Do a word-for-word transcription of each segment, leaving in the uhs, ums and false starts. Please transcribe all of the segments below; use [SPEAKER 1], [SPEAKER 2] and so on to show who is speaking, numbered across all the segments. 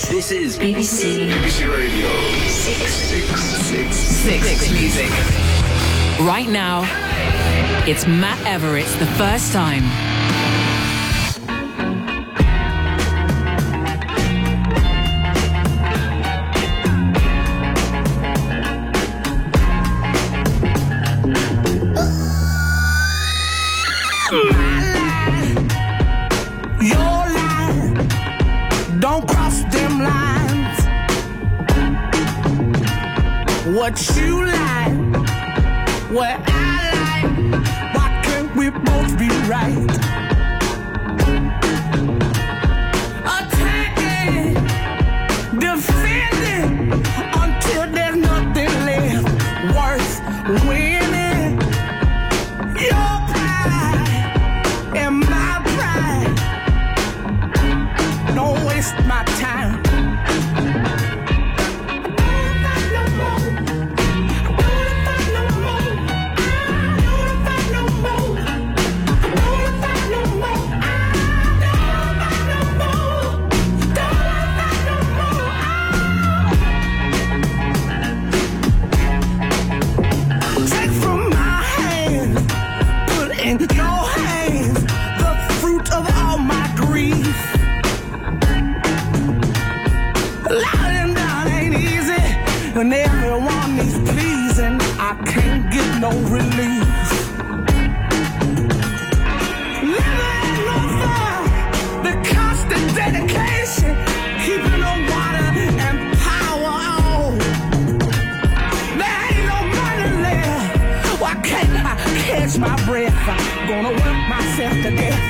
[SPEAKER 1] This is
[SPEAKER 2] B B C.
[SPEAKER 1] B B C Radio.
[SPEAKER 2] Six.
[SPEAKER 1] Six. Six.
[SPEAKER 2] Six.
[SPEAKER 3] Six music. Right now, it's Matt Everett's The First Time.
[SPEAKER 4] What you like, what I like, why can't we both be right? Attacking, defending, until there's nothing left worth winning. Your pride and my pride, don't waste my time. When everyone is pleasing, I can't get no relief. Living no fire, the constant dedication, keeping the water and power on. There ain't no money left. Why can't I catch my breath? I'm gonna work myself to death.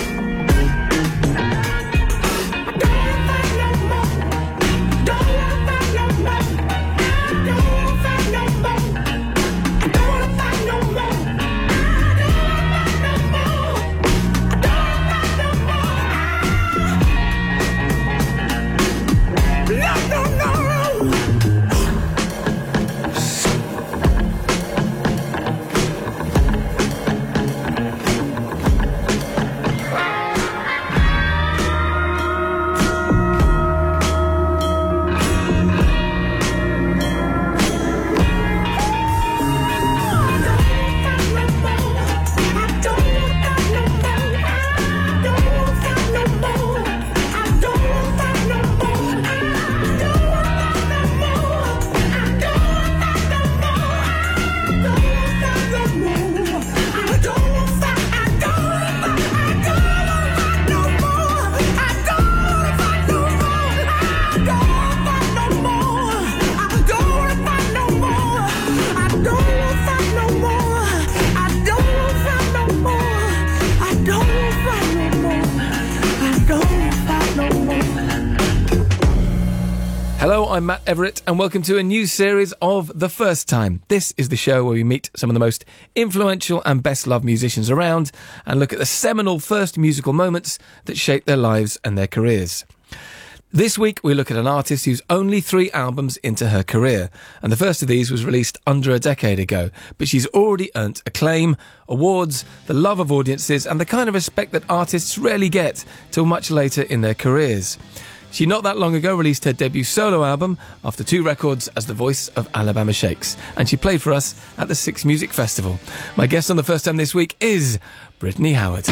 [SPEAKER 5] Hello, I'm Matt Everett, and welcome to a new series of The First Time. This is the show where we meet some of the most influential and best-loved musicians around and look at the seminal first musical moments that shaped their lives and their careers. This week, we look at an artist who's only three albums into her career, and the first of these was released under a decade ago, but she's already earned acclaim, awards, the love of audiences, and the kind of respect that artists rarely get till much later in their careers. She not that long ago released her debut solo album after two records as the voice of Alabama Shakes, and she played for us at the Six Music Festival. My guest on The First Time this week is Brittany Howard.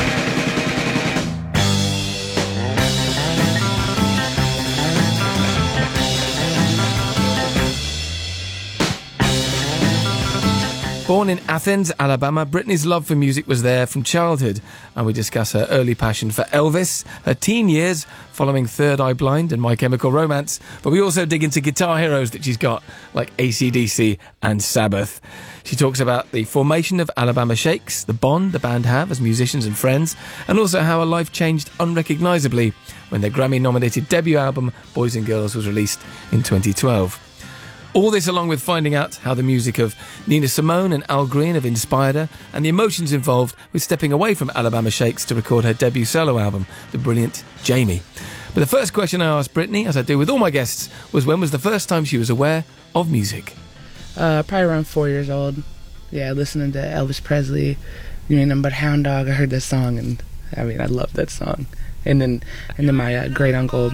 [SPEAKER 5] Born in Athens, Alabama, Brittany's love for music was there from childhood, and we discuss her early passion for Elvis, her teen years following Third Eye Blind and My Chemical Romance, but we also dig into guitar heroes that she's got, like A C D C and Sabbath. She talks about the formation of Alabama Shakes, the bond the band have as musicians and friends, and also how her life changed unrecognisably when their Grammy-nominated debut album, Boys and Girls, was released in twenty twelve. All this along with finding out how the music of Nina Simone and Al Green have inspired her, and the emotions involved with stepping away from Alabama Shakes to record her debut solo album, the brilliant Jamie. But the first question I asked Brittany, as I do with all my guests, was when was the first time she was aware of music?
[SPEAKER 6] Uh, probably around four years old. Yeah, listening to Elvis Presley, you ain't nothing but Hound Dog. I heard that song, and I mean, I love that song. And then, and then my uh, great uncle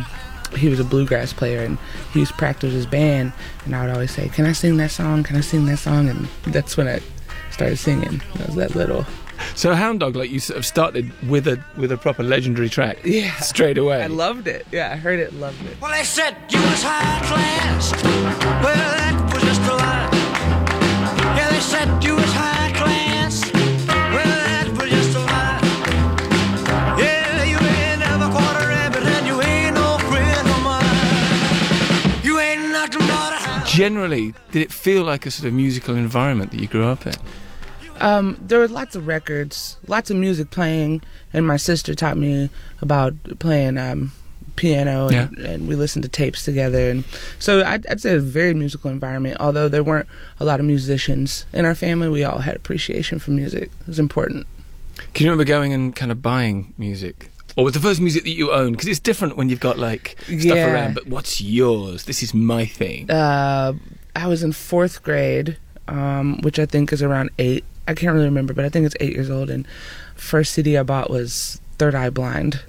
[SPEAKER 6] he was a bluegrass player, and he used to practice his band, and I would always say, "Can I sing that song? Can I sing that song?" And that's when I started singing. I was that little.
[SPEAKER 5] So Hound Dog, like you sort of started with a with a proper legendary track.
[SPEAKER 6] Yeah.
[SPEAKER 5] Straight away.
[SPEAKER 6] I loved it. Yeah, I heard it, and loved it.
[SPEAKER 1] Well, they said you was high class. Well, that was just a lie. Yeah, they said you was high class. Well, that was just a lie. Yeah, you ain't never caught a rabbit, and you ain't no friend of mine. You ain't nothing but a hound.
[SPEAKER 5] Generally, did it feel like a sort of musical environment that you grew up in?
[SPEAKER 6] Um, there were lots of records, lots of music playing, and my sister taught me about playing um, piano, and,
[SPEAKER 5] Yeah.
[SPEAKER 6] and we listened to tapes together. And so I'd, I'd say a very musical environment. Although there weren't a lot of musicians in our family, we all had appreciation for music. It was important.
[SPEAKER 5] Can you remember going and kind of buying music? Or was the first music that you owned? Because it's different when you've got like stuff
[SPEAKER 6] Yeah.
[SPEAKER 5] around, but what's yours? This is my thing.
[SPEAKER 6] Uh, I was in fourth grade, um, which I think is around eight. I can't really remember, but I think it's eight years old. And first C D I bought was Third Eye Blind.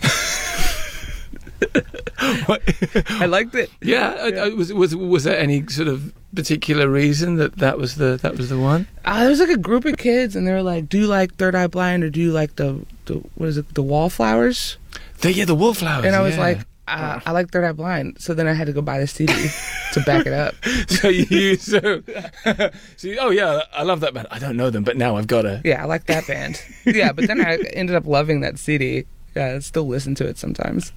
[SPEAKER 5] What?
[SPEAKER 6] I liked it.
[SPEAKER 5] Yeah, I- I- was was was there any sort of particular reason that that was the that was the one?
[SPEAKER 6] Uh, there was like a group of kids, and they were like, "Do you like Third Eye Blind, or do you like the, the what is it, the Wallflowers?"
[SPEAKER 5] The, yeah, the Wallflowers.
[SPEAKER 6] And I was
[SPEAKER 5] yeah.
[SPEAKER 6] like, uh, "I like Third Eye Blind." So then I had to go buy the C D to back it up.
[SPEAKER 5] so you so, so you- oh yeah, I love that band. I don't know them, but now I've got to.
[SPEAKER 6] Yeah, I like that band. Yeah, but then I ended up loving that C D. Yeah, I still listen to it sometimes.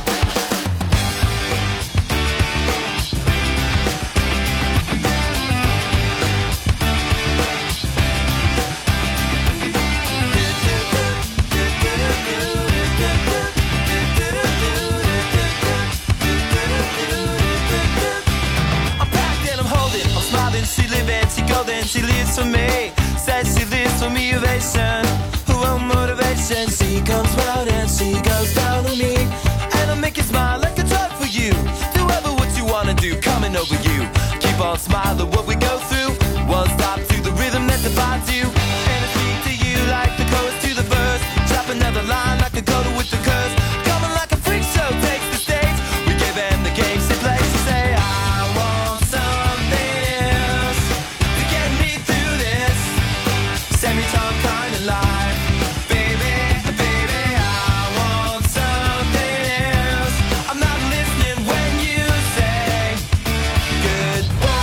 [SPEAKER 1] I'm packed and I'm holding, I'm smiling, she living, she golden, she lives for me. Says she lives for me, ovation, her own motivation. She comes round and she goes down on me, and I make you smile like a drug for you. Do ever what you wanna do, coming over you. Keep on smiling what we go through. One stop to the rhythm that defines you, and I speak to you like the chorus to the verse. Drop another line like a coda with the curse. Coming like a freak show takes the stage. We give them the game she plays. She say I want something else to get me through this semi-time kind of life. Baby, baby, I want something else. I'm not listening when you say goodbye.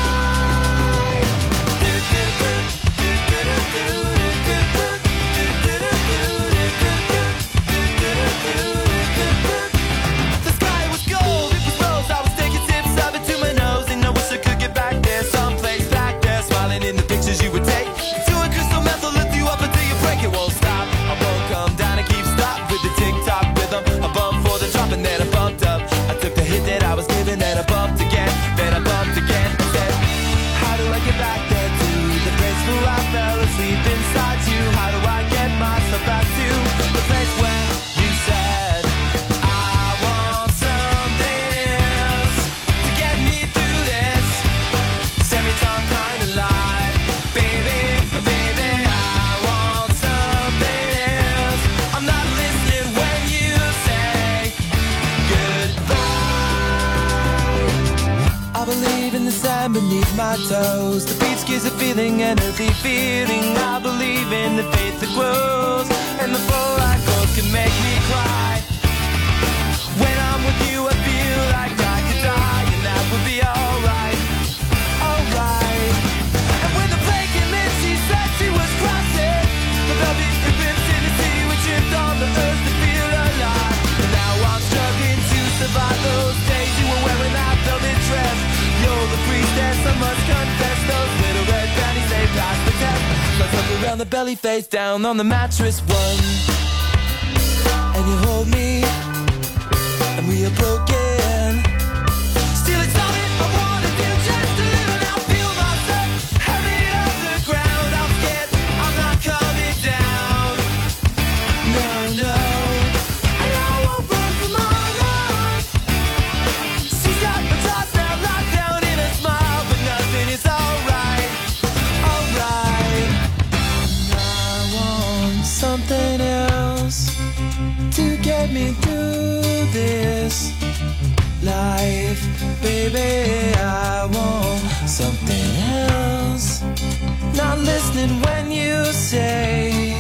[SPEAKER 1] The sky was gold, it was rose. I was taking sips of it to my nose, and I wish I could get back there, someplace back there, smiling in the pictures you would take. To a crystal method, lift you up until you break. It won't stop. I won't come down and keep stop with the tick-tock rhythm. I bumped for the drop and then I bumped up. I took the hit that I was given, then I bumped again, then I bumped again. I said, how do I get back there to the place where I fell asleep inside you? How do I get myself back to the place where you said I want something else to get me through this semi-time kind of life? Baby, baby, I want something else. I'm not listening when you say goodbye. I believe in the sand beneath my toes. The beach gives a feeling, an earthy feeling. I believe in the faith that grows, and the flow I goes can make me cry. When I'm with you, I feel like I could die, and that would be alright, alright. And when the plane came in, she said she was crossing the velvet ribbons in the sea, we tripped on the earth to feel alive. And now I'm struggling to survive those days you were wearing that velvet dress. You're the priestess, I must confess. Those little red panties, they passed the test. Let's look around the belly, face down on the mattress one, and you hold me, and we are broken. Still it's all that I wanna do, just to live and I'll feel myself heavy off the ground. I'm scared, I'm not coming down. No, no, and I won't run from my life. She's got my thoughts now locked down in a smile, but nothing is alright, alright. I want something else to get me through this life. Baby, I want something else. Not listening when you say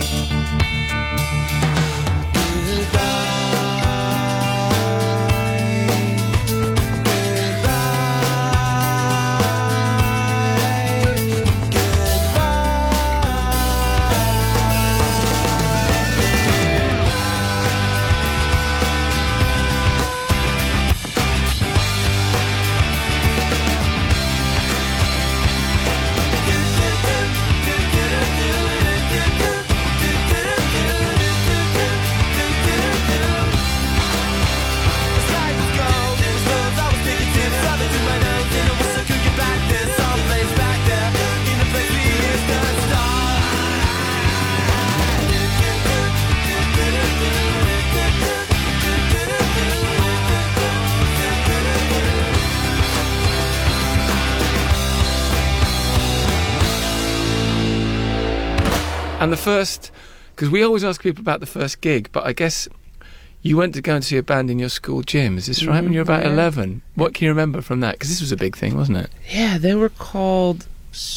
[SPEAKER 5] And the first, because we always ask people about the first gig, but I guess you went to go and see a band in your school gym. Is this right?
[SPEAKER 6] Mm-hmm.
[SPEAKER 5] When you were about
[SPEAKER 6] Yeah.
[SPEAKER 5] eleven. What can you remember from that? Because this was a big thing, wasn't it?
[SPEAKER 6] Yeah, they were called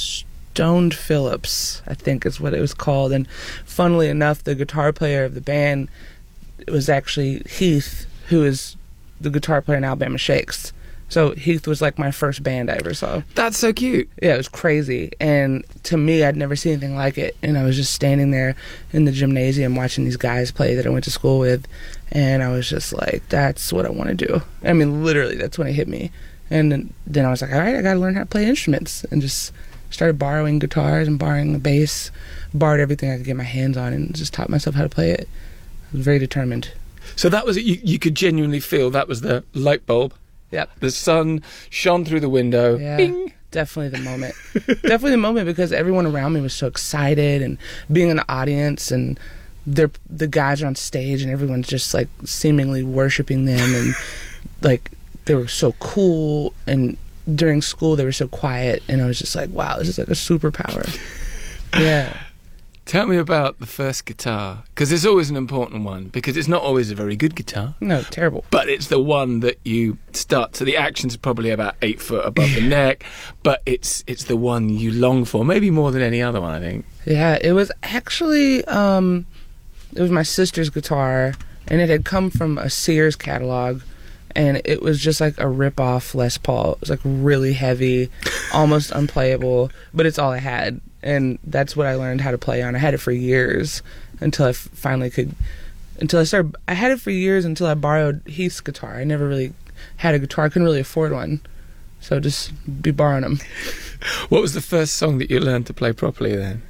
[SPEAKER 6] Stoned Phillips, I think is what it was called. And funnily enough, the guitar player of the band was actually Heath, who is the guitar player in Alabama Shakes. So Heath was like my first band I ever saw.
[SPEAKER 5] That's so cute.
[SPEAKER 6] Yeah, it was crazy. And to me, I'd never seen anything like it. And I was just standing there in the gymnasium watching these guys play that I went to school with. And I was just like, that's what I want to do. I mean, literally, that's when it hit me. And then, then I was like, all right, I got to learn how to play instruments. And just started borrowing guitars and borrowing the bass. Borrowed everything I could get my hands on and just taught myself how to play it. I was very determined.
[SPEAKER 5] So that was it. You, you could genuinely feel that was the light bulb.
[SPEAKER 6] Yep.
[SPEAKER 5] The sun shone through the window.
[SPEAKER 6] Yeah.
[SPEAKER 5] Bing.
[SPEAKER 6] Definitely the moment. Definitely the moment because everyone around me was so excited and being in the audience and they're, the guys are on stage and everyone's just like seemingly worshiping them and like they were so cool and during school they were so quiet and I was just like, wow, this is like a superpower. Yeah.
[SPEAKER 5] Tell me about the first guitar, because it's always an important one, because it's not always a very good guitar.
[SPEAKER 6] No, terrible.
[SPEAKER 5] But it's the one that you start to, the action's probably about eight foot above the neck, but it's it's the one you long for, maybe more than any other one, I think.
[SPEAKER 6] Yeah, it was actually, um, it was my sister's guitar, and it had come from a Sears catalog, and it was just like a rip-off Les Paul. It was like really heavy, almost unplayable, but it's all I had. And that's what I learned how to play on. I had it for years until I f- finally could, until I started, I had it for years until I borrowed Heath's guitar. I never really had a guitar. I couldn't really afford one. So just be borrowing them.
[SPEAKER 5] What was the first song that you learned to play properly then?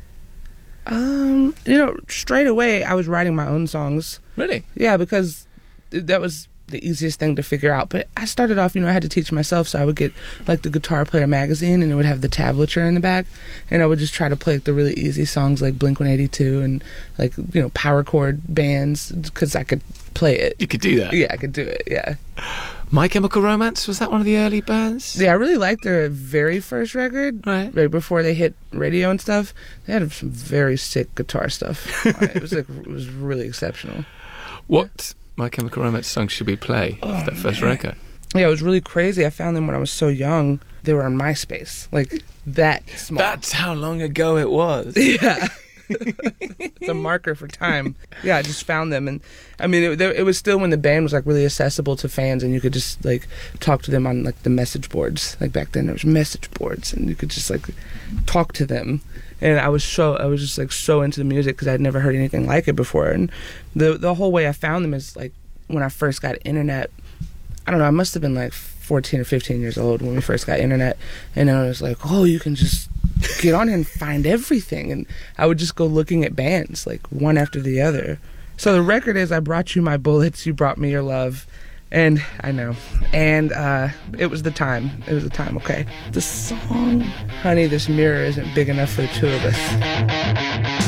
[SPEAKER 6] Um, you know, straight away I was writing my own songs.
[SPEAKER 5] Really?
[SPEAKER 6] Yeah, because that was the easiest thing to figure out. But I started off, you know, I had to teach myself, so I would get like the Guitar Player magazine and it would have the tablature in the back and I would just try to play like, the really easy songs like Blink one eighty-two and like, you know, power chord bands because I could play it.
[SPEAKER 5] You could do that?
[SPEAKER 6] Yeah, I could do it, yeah.
[SPEAKER 5] My Chemical Romance, was that one of the early bands?
[SPEAKER 6] Yeah, I really liked their very first record,
[SPEAKER 5] Right.
[SPEAKER 6] right before they hit radio and stuff. They had some very sick guitar stuff. It was like, it was really exceptional.
[SPEAKER 5] What My Chemical Romance songs should we play
[SPEAKER 6] Oh,
[SPEAKER 5] of that first record?
[SPEAKER 6] Yeah, it was really crazy. I found them when I was so young. They were on MySpace, like that small.
[SPEAKER 5] That's how long ago it was.
[SPEAKER 6] Yeah. It's a marker for time. Yeah, I just found them, and I mean, it, it was still when the band was like really accessible to fans, and you could just like talk to them on like the message boards. Like back then, there was message boards, and you could just like talk to them. And I was so I was just like so into the music because I'd never heard anything like it before. And the the whole way I found them is like when I first got internet. I don't know. I must have been like fourteen or fifteen years old when we first got internet, and then I was like, oh, you can just get on here and find everything. And I would just go looking at bands like one after the other. So the record is I Brought You My Bullets, You Brought Me Your Love. And I know. And uh, it was the time. It was the time, okay? The song, Honey, This Mirror Isn't Big Enough for the Two of Us.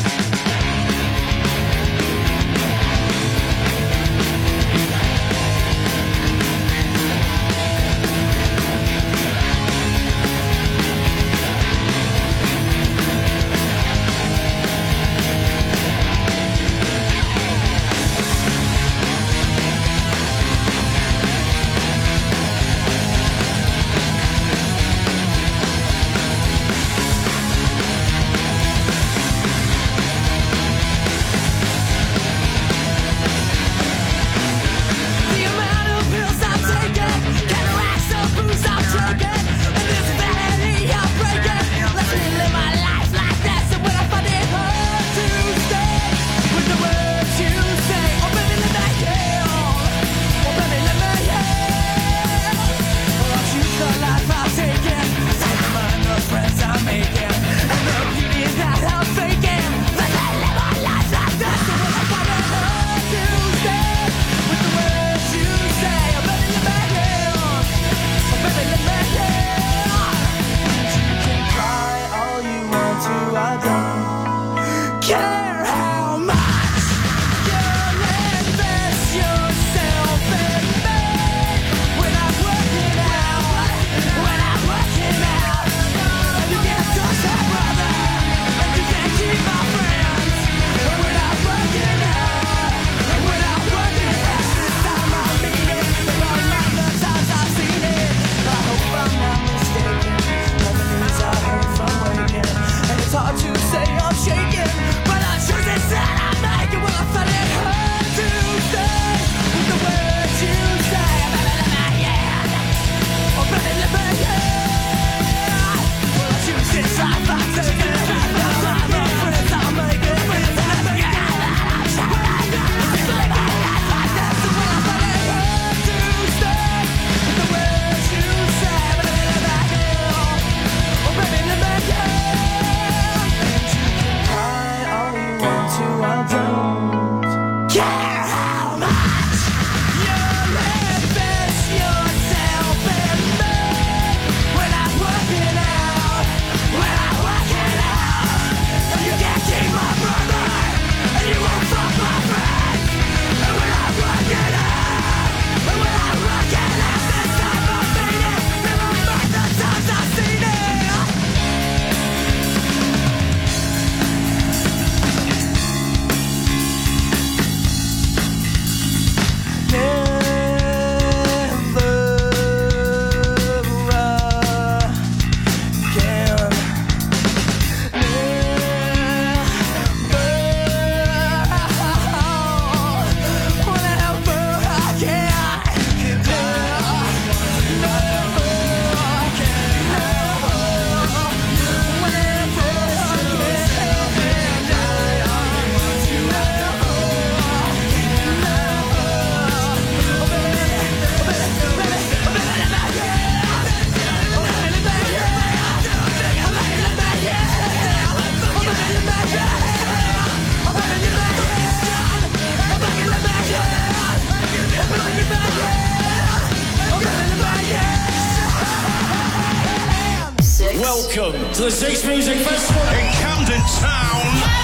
[SPEAKER 2] Welcome to the Six Music Festival in Camden Town.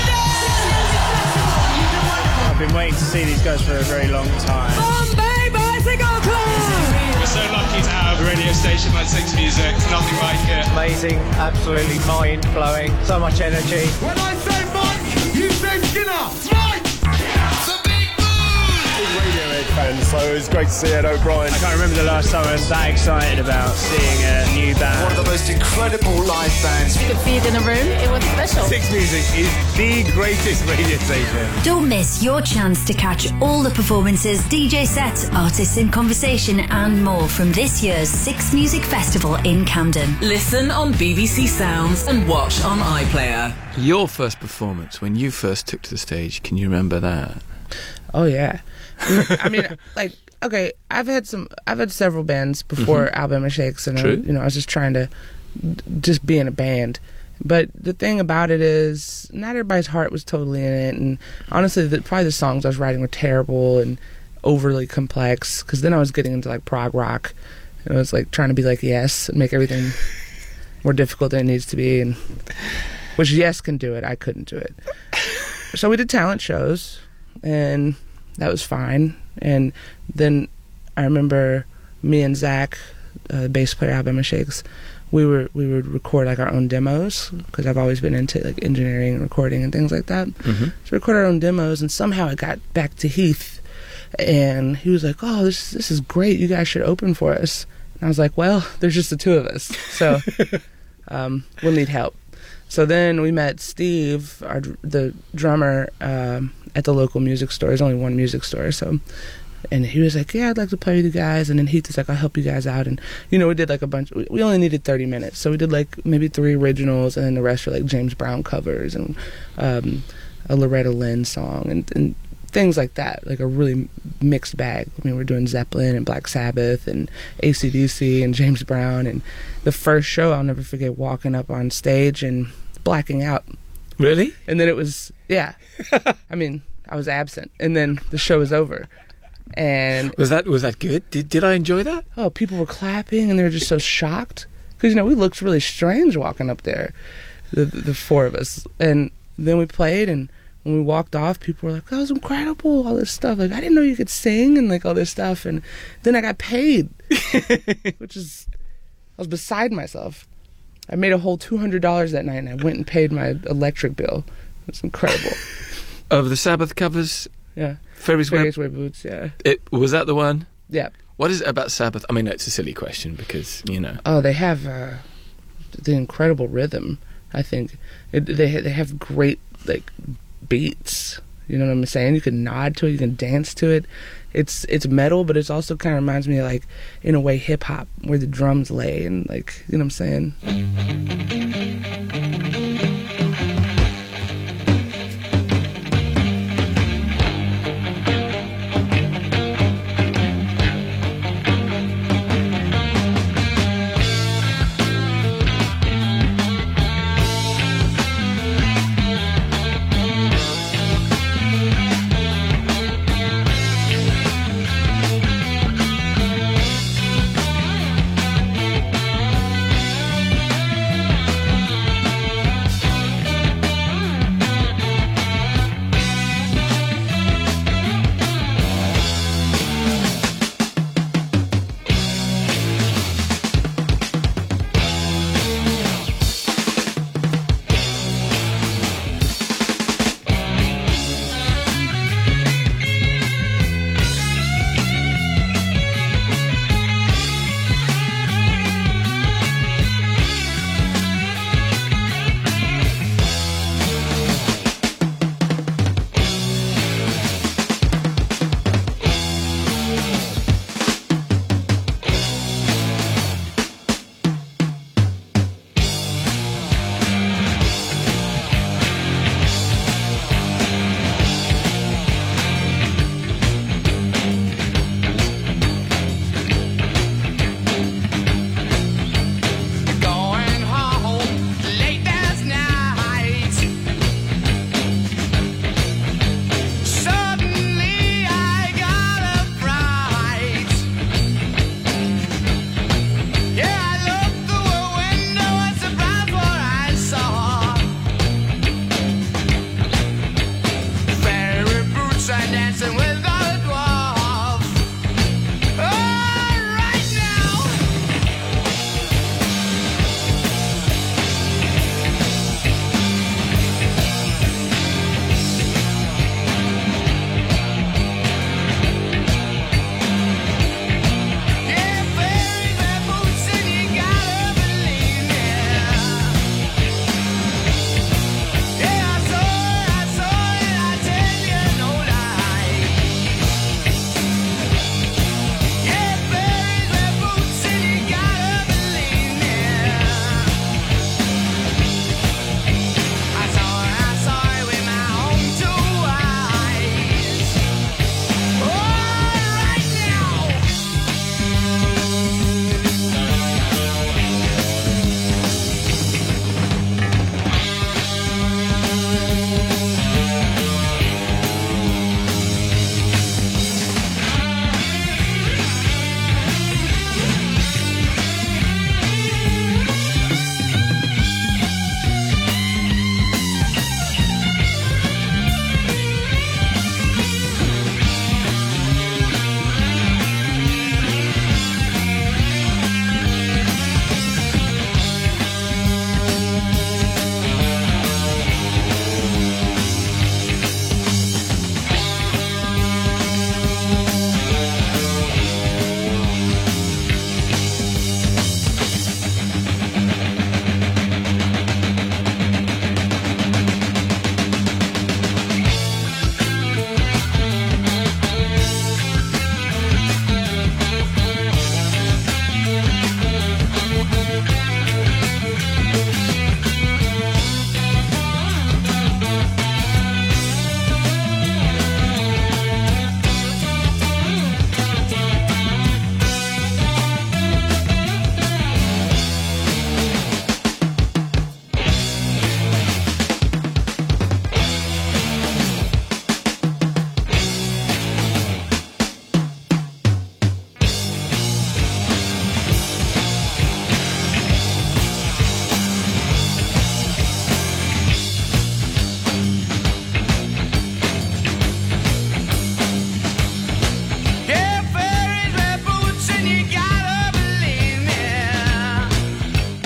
[SPEAKER 7] I've been waiting to see these guys for a very long time.
[SPEAKER 8] Bombay Bicycle Club!
[SPEAKER 9] We're so lucky to have a radio station like Six Music. It's nothing like it.
[SPEAKER 7] Amazing, absolutely mind-blowing, so much energy.
[SPEAKER 4] When I say Mike, you say Skinner. Mike!
[SPEAKER 2] The Big Booth!
[SPEAKER 10] Big Radiohead fan, so it was great to see Ed O'Brien.
[SPEAKER 7] I can't remember the last time I was that excited about seeing a new band.
[SPEAKER 2] One of the most incredible live bands.
[SPEAKER 8] You could see it in the room. It was special.
[SPEAKER 10] Six Music is the greatest radio station.
[SPEAKER 11] Don't miss your chance to catch all the performances, D J sets, artists in conversation and more from this year's Six Music Festival in Camden.
[SPEAKER 3] Listen on B B C Sounds and watch on iPlayer.
[SPEAKER 5] Your first performance, when you first took to the stage, can you remember that?
[SPEAKER 6] Oh yeah. I mean, like, okay, I've had some, I've had several bands before
[SPEAKER 5] Mm-hmm.
[SPEAKER 6] Alabama Shakes, and I,
[SPEAKER 5] True.
[SPEAKER 6] you know, I was just trying to d- just be in a band. But the thing about it is, not everybody's heart was totally in it, and honestly, the, probably the songs I was writing were terrible and overly complex. Because then I was getting into like prog rock, and I was like trying to be like Yes and make everything more difficult than it needs to be, and which Yes can do it, I couldn't do it. So we did talent shows, and that was fine. And then I remember me and Zach, uh, the bass player Alabama Shakes, we were we would record like our own demos, because I've always been into like engineering and recording and things like that.
[SPEAKER 5] Mm-hmm.
[SPEAKER 6] So we recorded our own demos, and somehow it got back to Heath, and he was like, "Oh, this this is great. You guys should open for us." And I was like, "Well, there's just the two of us, so um, we'll need help." So then we met Steve, our the drummer, um, at the local music store. There's only one music store, so, and he was like, "Yeah, I'd like to play with you guys." And then Heath was like, "I'll help you guys out." And you know, we did like a bunch. We only needed thirty minutes, so we did like maybe three originals, and then the rest were like James Brown covers and um, a Loretta Lynn song and, and things like that. Like a really mixed bag. I mean, we're doing Zeppelin and Black Sabbath and A C D C and James Brown. And the first show, I'll never forget walking up on stage and blacking out.
[SPEAKER 5] Really?
[SPEAKER 6] And then it was, yeah. I mean, I was absent. And then the show was over. And
[SPEAKER 5] Was that was that good? Did did I enjoy that?
[SPEAKER 6] oh, people were clapping and they were just so shocked. Because, you know, we looked really strange walking up there, the, the four of us. And then we played, and when we walked off, people were like, "That was incredible," all this stuff. Like, I didn't know you could sing and, like, all this stuff. And then I got paid, which is, I was beside myself. I made a whole two hundred dollars that night, and I went and paid my electric bill. It was incredible.
[SPEAKER 5] Of the Sabbath covers,
[SPEAKER 6] Yeah.
[SPEAKER 5] Ferris Web.
[SPEAKER 6] Various Way Boots, yeah.
[SPEAKER 5] It was that the one?
[SPEAKER 6] Yeah.
[SPEAKER 5] What is it about Sabbath? I mean, it's a silly question because you know.
[SPEAKER 6] Oh, they have uh, the incredible rhythm. I think it, they ha- they have great like beats. You know what I'm saying? You can nod to it, you can dance to it. It's it's metal, but it's also kind of reminds me of like, in a way, hip hop, where the drums lay and like, you know what I'm saying?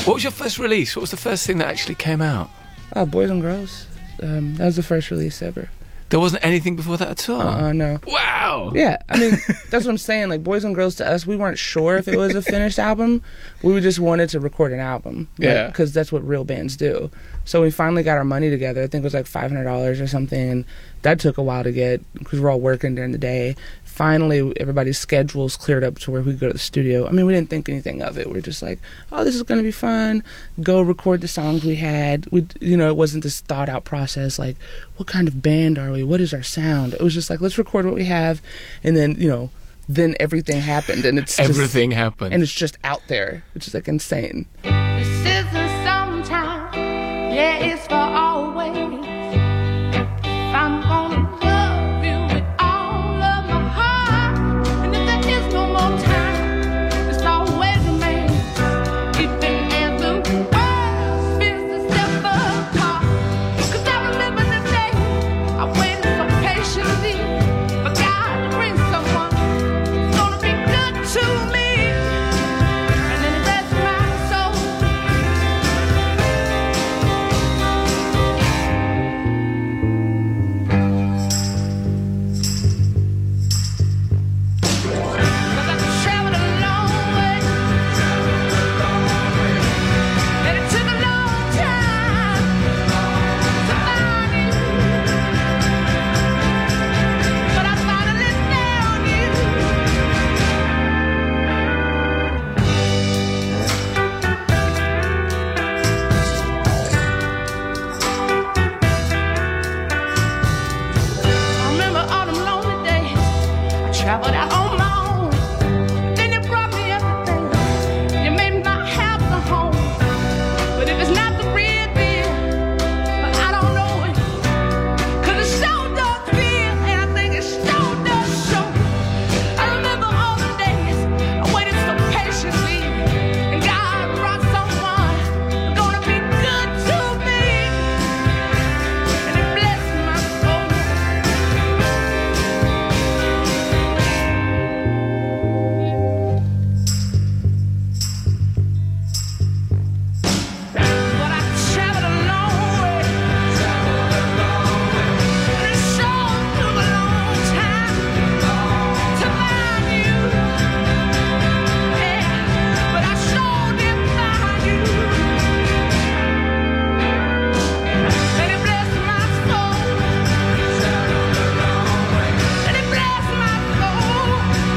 [SPEAKER 5] What was your first release? What was the first thing that actually came out?
[SPEAKER 6] Uh, Boys and Girls. Um, that was the first release ever.
[SPEAKER 5] There wasn't anything before that at all?
[SPEAKER 6] Uh, uh no.
[SPEAKER 5] Wow!
[SPEAKER 6] Yeah, I mean, that's what I'm saying. Like, Boys and Girls, to us, we weren't sure if it was a finished album. We just wanted to record an album.
[SPEAKER 5] Yeah.
[SPEAKER 6] Because that's what real bands do. So we finally got our money together. I think it was like five hundred dollars or something. And that took a while to get because we're all working during the day. Finally, everybody's schedules cleared up to where we could go to the studio. I mean, we didn't think anything of it. We were just like, oh, this is going to be fun. Go record the songs we had. We, you know, it wasn't this thought-out process like, what kind of band are we? What is our sound? It was just like, let's record what we have. And then, you know, then everything happened. And it's
[SPEAKER 5] Everything
[SPEAKER 6] just,
[SPEAKER 5] happened.
[SPEAKER 6] And it's just out there, which is like insane.
[SPEAKER 4] This isn't sometime. Yeah, it's for always. I'm gonna love you with all of my heart. And if there is no more time, it's always remains. Even as the world spins to step apart. Cause I remember the day I waited so patiently for God to bring someone who's gonna be good to me. And then it blessed my soul. Traveled out on my own. Then you brought me everything. You made my house a home. But if it's not the real deal, but I don't know it. Cause it sure does feel, and I think it sure does show. I remember all the days I waited so patiently, and God brought someone who's gonna be good to me. And it blessed my soul. But I traveled a long way. And it sure took a long time to find you. Yeah, but I sure did find you. And it blessed my soul. And it blessed my soul.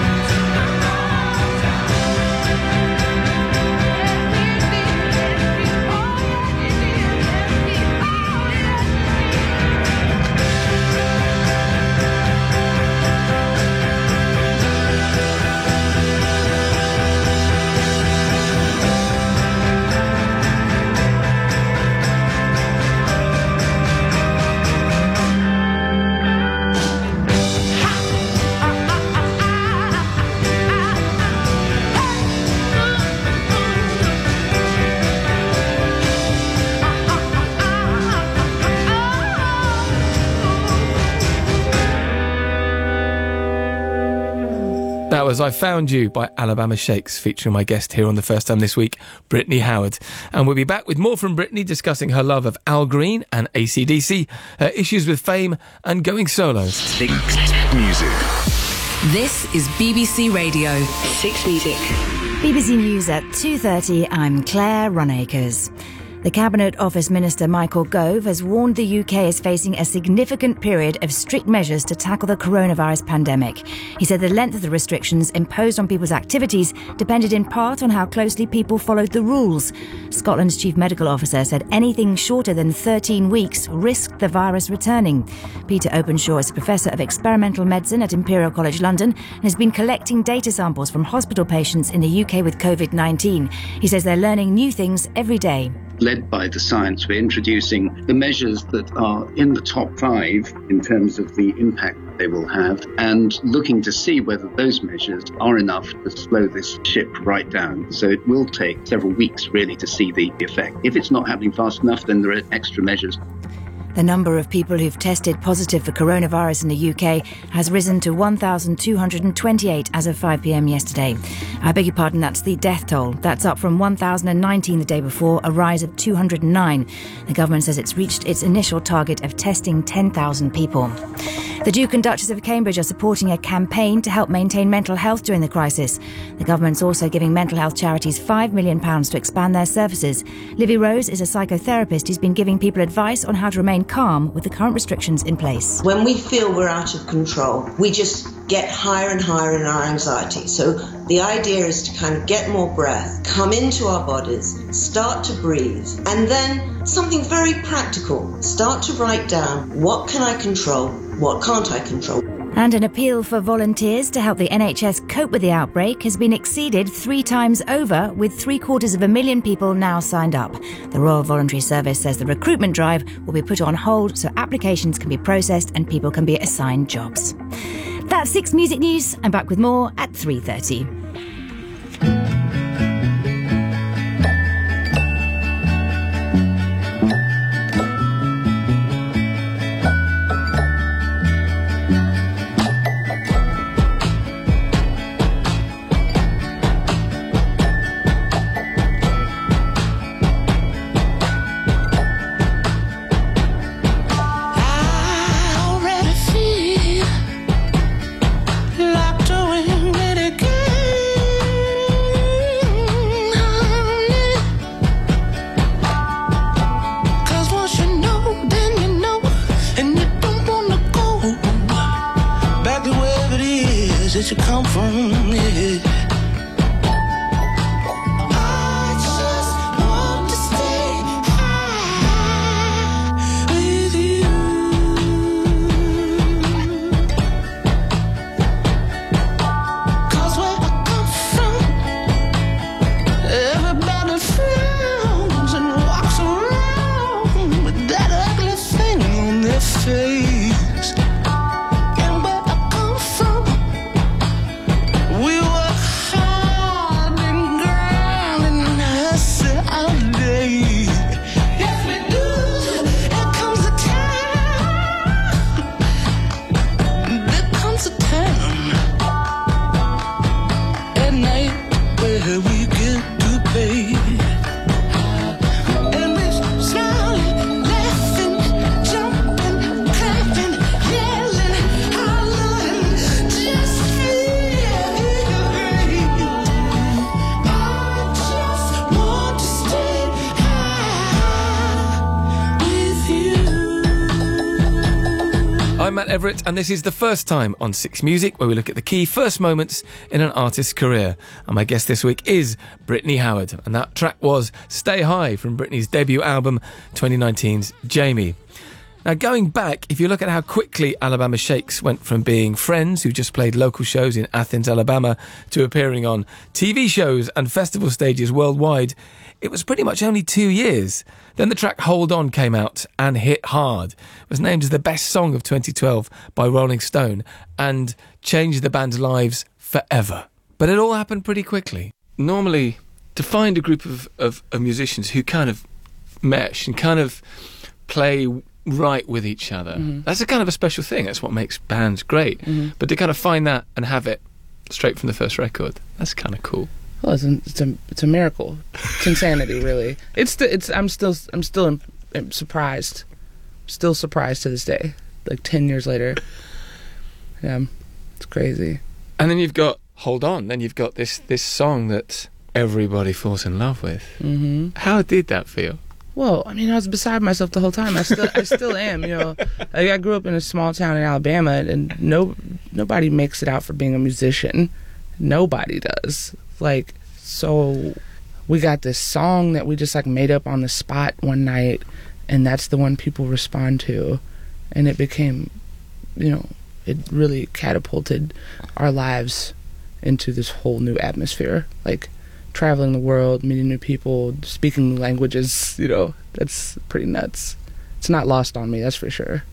[SPEAKER 5] That was I Found You by Alabama Shakes, featuring my guest here on The First Time this week, Brittany Howard. And we'll be back with more from Brittany, discussing her love of Al Green and A C D C, her issues with fame and going solo.
[SPEAKER 12] Six Music.
[SPEAKER 3] This is B B C Radio.
[SPEAKER 11] Six Music. B B C News at two thirty, I'm Claire Runacres. The Cabinet Office Minister Michael Gove has warned the U K is facing a significant period of strict measures to tackle the coronavirus pandemic. He said the length of the restrictions imposed on people's activities depended in part on how closely people followed the rules. Scotland's Chief Medical Officer said anything shorter than thirteen weeks risked the virus returning. Peter Openshaw is Professor of Experimental Medicine at Imperial College London and has been collecting data samples from hospital patients in the U K with COVID nineteen. He says they're learning new things every day.
[SPEAKER 13] Led by the science, we're introducing the measures that are in the top five in terms of the impact they will have, and looking to see whether those measures are enough to slow this ship right down. So it will take several weeks really to see the effect. If it's not happening fast enough, then there are extra measures.
[SPEAKER 11] The number of people who've tested positive for coronavirus in the U K has risen to one thousand two hundred twenty-eight as of five p.m. yesterday. I beg your pardon, that's the death toll. That's up from one thousand nineteen the day before, a rise of two hundred nine. The government says it's reached its initial target of testing ten thousand people. The Duke and Duchess of Cambridge are supporting a campaign to help maintain mental health during the crisis. The government's also giving mental health charities five million pounds to expand their services. Livy Rose is a psychotherapist who's been giving people advice on how to remain calm with the current restrictions in place.
[SPEAKER 12] When we feel we're out of control, we just get higher and higher in our anxiety. So the idea is to kind of get more breath, come into our bodies, start to breathe, and then something very practical. Start to write down, what can I control, what can't I control?
[SPEAKER 11] And an appeal for volunteers to help the N H S cope with the outbreak has been exceeded three times over, with three quarters of a million people now signed up. The Royal Voluntary Service says the recruitment drive will be put on hold so applications can be processed and people can be assigned jobs. That's Six Music News. I'm back with more at three thirty.
[SPEAKER 4] That you come from, yeah. I just want to stay high with you. 'Cause where I come from, everybody frowns and walks around with that ugly thing on their face.
[SPEAKER 5] I'm Matt Everett, and this is the first time on Six Music where we look at the key first moments in an artist's career. And my guest this week is Brittany Howard, and that track was Stay High from Britney's debut album, twenty nineteen's Jamie. Now, going back, if you look at how quickly Alabama Shakes went from being friends who just played local shows in Athens, Alabama, to appearing on T V shows and festival stages worldwide, it was pretty much only two years. Then the track Hold On came out and hit hard. It was named as the best song of twenty twelve by Rolling Stone and changed the band's lives forever. But it all happened pretty quickly. Normally, to find a group of, of, of musicians who kind of mesh and kind of play right with each other, mm-hmm. that's a kind of a special thing. That's what makes bands great. Mm-hmm. But to kind of find that and have it straight from the first record, that's kind of cool.
[SPEAKER 6] Well, it's a, it's a it's a miracle. It's insanity, really. It's the, it's I'm still I'm still im- im- surprised, still surprised to this day. Like ten years later, yeah, it's crazy.
[SPEAKER 5] And then you've got Hold On. Then you've got this this song that everybody falls in love with. Mm-hmm. How did that feel?
[SPEAKER 6] Well, I mean, I was beside myself the whole time. I still I still am. You know, like, I grew up in a small town in Alabama, and no nobody makes it out for being a musician. Nobody does. Like, so we got this song that we just like made up on the spot one night, and that's the one people respond to, and it became, you know, it really catapulted our lives into this whole new atmosphere, like traveling the world, meeting new people, speaking new languages. You know, that's pretty nuts. It's not lost on me, that's for sure.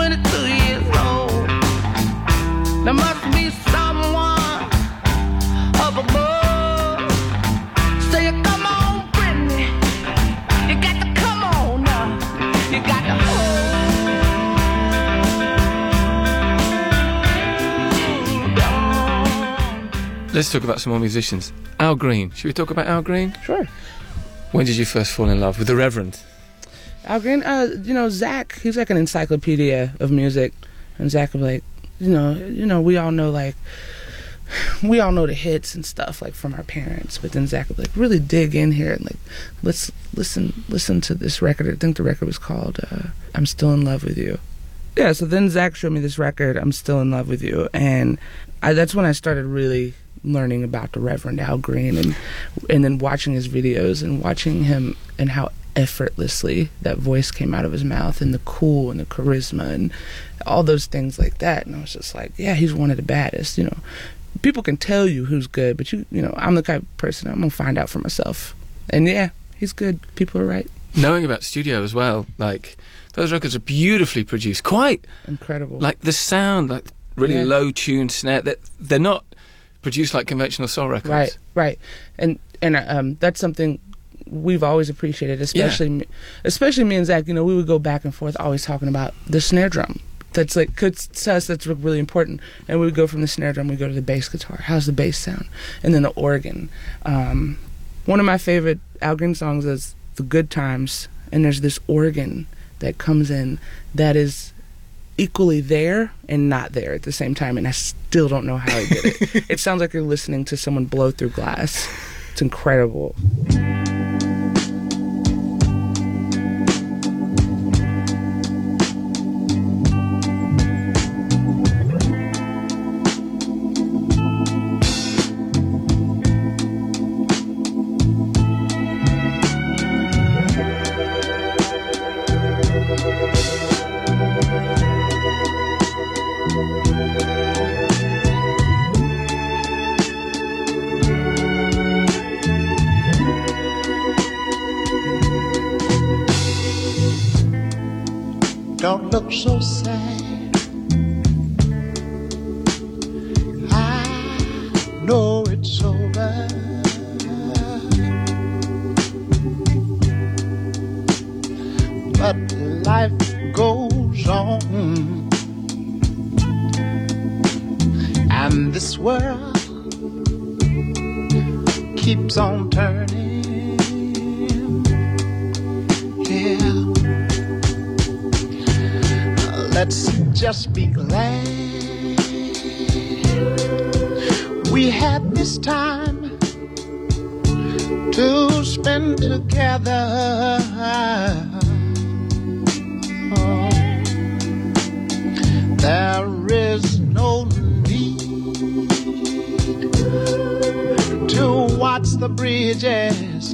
[SPEAKER 4] twenty-two years old. There must be someone up above. Say, come on, Brittany. You got to come on now. You got to hold on.
[SPEAKER 5] Let's talk about some more musicians. Al Green. Should we talk about Al Green?
[SPEAKER 6] Sure.
[SPEAKER 5] When did you first fall in love with the Reverend?
[SPEAKER 6] Al Green, uh, you know, Zach, he's like an encyclopedia of music. And Zach would be like, you know, you know, we all know, like, we all know the hits and stuff, like, from our parents. But then Zach would be like, really dig in here and, like, let's listen listen to this record. I think the record was called uh, I'm Still in Love with You. Yeah, so then Zach showed me this record, I'm Still in Love with You. And I, that's when I started really learning about the Reverend Al Green, and and then watching his videos and watching him and how effortlessly that voice came out of his mouth, and the cool and the charisma and all those things like that. And I was just like, yeah, he's one of the baddest. You know, people can tell you who's good, but you you know, I'm the type of person, I'm gonna find out for myself. And yeah, he's good. People are right.
[SPEAKER 5] Knowing about studio as well, like, those records are beautifully produced, quite
[SPEAKER 6] incredible.
[SPEAKER 5] Like the sound, like really yeah. low tuned snare. That they're not produced like conventional soul records.
[SPEAKER 6] Right, right. And and um, that's something we've always appreciated, especially yeah. me, especially me and Zach. You know, we would go back and forth always talking about the snare drum. That's like, cause to us, that's really important. And we would go from the snare drum, we go to the bass guitar. How's the bass sound? And then the organ. Um, one of my favorite Al Green songs is The Good Times, and there's this organ that comes in that is equally there and not there at the same time, and I still don't know how he did it. It sounds like you're listening to someone blow through glass. It's incredible.
[SPEAKER 14] Don't look so sad. I know it's over. But life goes on, and this world keeps on turning. Yeah. Let's just be glad we had this time to spend together. Oh, there is no need to watch the bridges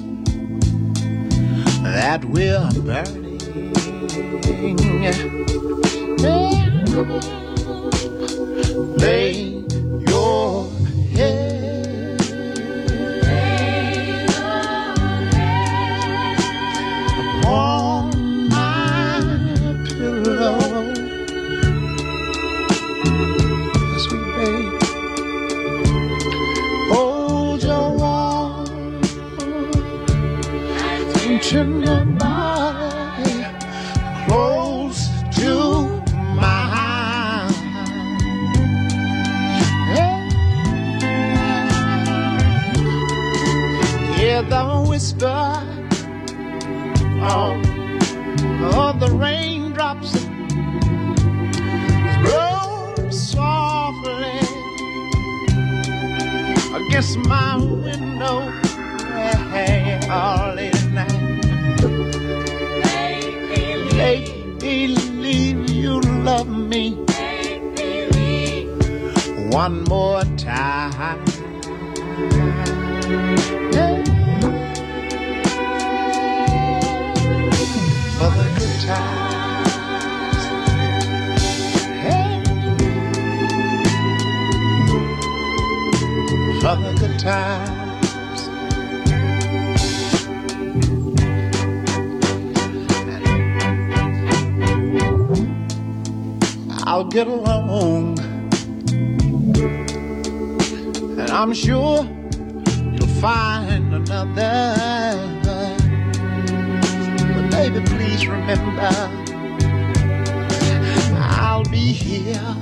[SPEAKER 14] that we're burning. Lay your head, Lay your head upon my pillow, sweet babe. Hold your warm and tender body close to the whisper of, of the raindrops roll softly against my window, hey, all late at night. Make me believe you love me. Make believe one more time. Hey. For the good times, hey, for the good times, I'll get along. And I'm sure you'll find another. But baby, please remember, I'll be here.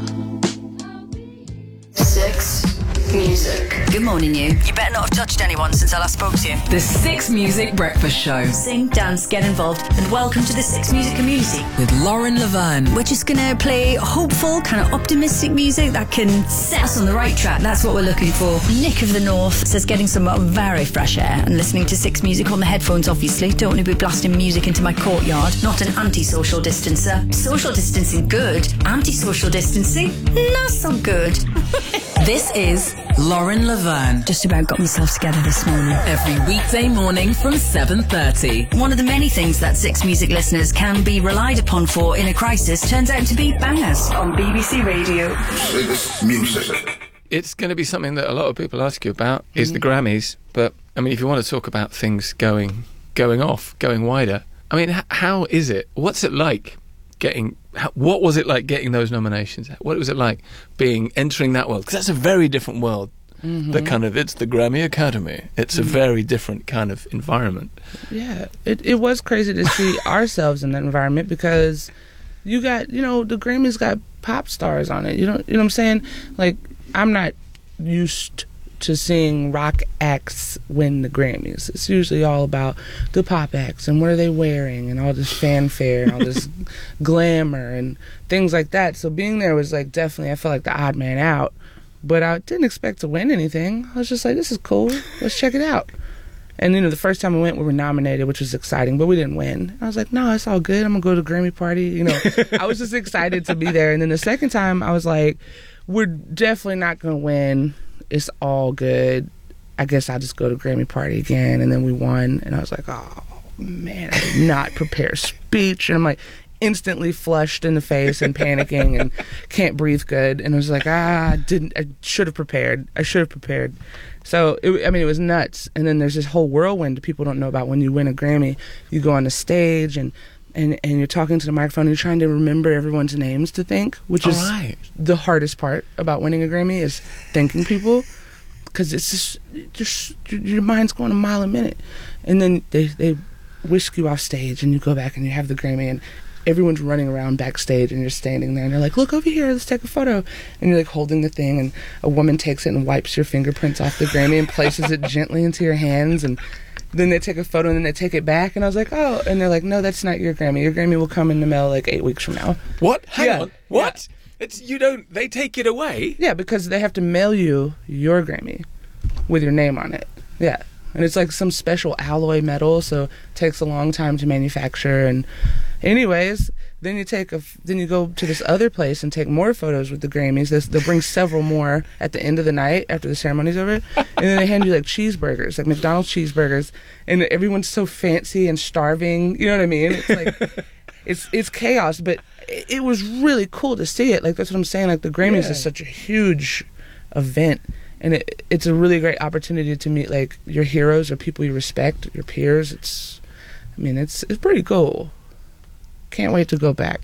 [SPEAKER 15] Six Music.
[SPEAKER 16] Good morning, you. You better not have touched anyone since I last spoke to you.
[SPEAKER 3] The Six Music Breakfast Show.
[SPEAKER 16] Sing, dance, get involved, and welcome to the Six Music community.
[SPEAKER 3] With Lauren Laverne.
[SPEAKER 16] We're just going to play hopeful, kind of optimistic music that can set us on the right track. That's what we're looking for. Nick of the North says getting some very fresh air and listening to Six Music on the headphones, obviously. Don't want to be blasting music into my courtyard. Not an anti-social distancer. Social distancing, good. Anti-social distancing, not so good.
[SPEAKER 3] This is Lauren Laverne.
[SPEAKER 16] Just about got myself together this morning.
[SPEAKER 3] Every weekday morning from seven thirty.
[SPEAKER 16] One of the many things that Six Music listeners can be relied upon for in a crisis turns out to be bangers on B B C Radio.
[SPEAKER 5] Six Music. It's going to be something that a lot of people ask you about, is mm. the Grammys. But, I mean, if you want to talk about things going going off, going wider, I mean, h- how is it? What's it like getting... How, what was it like getting those nominations? What was it like being entering that world? Because that's a very different world. Mm-hmm. The kind of it's the Grammy Academy. It's mm-hmm. a very different kind of environment.
[SPEAKER 6] Yeah, it it was crazy to see ourselves in that environment because you got you know the Grammys got pop stars on it. You know you know what I'm saying? Like I'm not used to seeing rock acts win the Grammys. It's usually all about the pop acts and what are they wearing and all this fanfare and all this glamour and things like that. So being there was like definitely, I felt like the odd man out, but I didn't expect to win anything. I was just like, this is cool. Let's check it out. And, you know, the first time we went, we were nominated, which was exciting, but we didn't win. I was like, no, it's all good. I'm going to go to the Grammy party. You know, I was just excited to be there. And then the second time I was like, we're definitely not going to win. It's all good. I guess I'll just go to Grammy party again. And then we won. And I was like, oh, man, I did not prepare a speech. And I'm like instantly flushed in the face and panicking and can't breathe good. And I was like, ah, I didn't, I should have prepared. I should have prepared. So, it, I mean, it was nuts. And then there's this whole whirlwind people don't know about. When you win a Grammy, you go on the stage and And, and you're talking to the microphone and you're trying to remember everyone's names to think, which is
[SPEAKER 5] right.
[SPEAKER 6] the hardest part about winning a Grammy is thanking people, because it's just, just your mind's going a mile a minute. And then they, they whisk you off stage and you go back and you have the Grammy and everyone's running around backstage and you're standing there and they're like, look over here, let's take a photo. And you're like holding the thing and a woman takes it and wipes your fingerprints off the Grammy and places it gently into your hands, and then they take a photo and then they take it back. And I was like, oh. And they're like, no, that's not your Grammy. Your Grammy will come in the mail like eight weeks from now.
[SPEAKER 5] What? Hang
[SPEAKER 6] yeah.
[SPEAKER 5] on. What? Yeah. It's you don't. They take it away.
[SPEAKER 6] Yeah, because they have to mail you your Grammy with your name on it. Yeah, and it's like some special alloy metal, so it takes a long time to manufacture. And anyways, then you take a. Then you go to this other place and take more photos with the Grammys. This, they'll bring several more at the end of the night after the ceremony's over, and then they hand you like cheeseburgers, like McDonald's cheeseburgers, and everyone's so fancy and starving. You know what I mean? It's like it's it's chaos, but it, it was really cool to see it. Like that's what I'm saying. Like the Grammys yeah. is such a huge event, and it it's a really great opportunity to meet like your heroes or people you respect, your peers. It's, I mean, it's it's pretty cool. Can't wait to go back.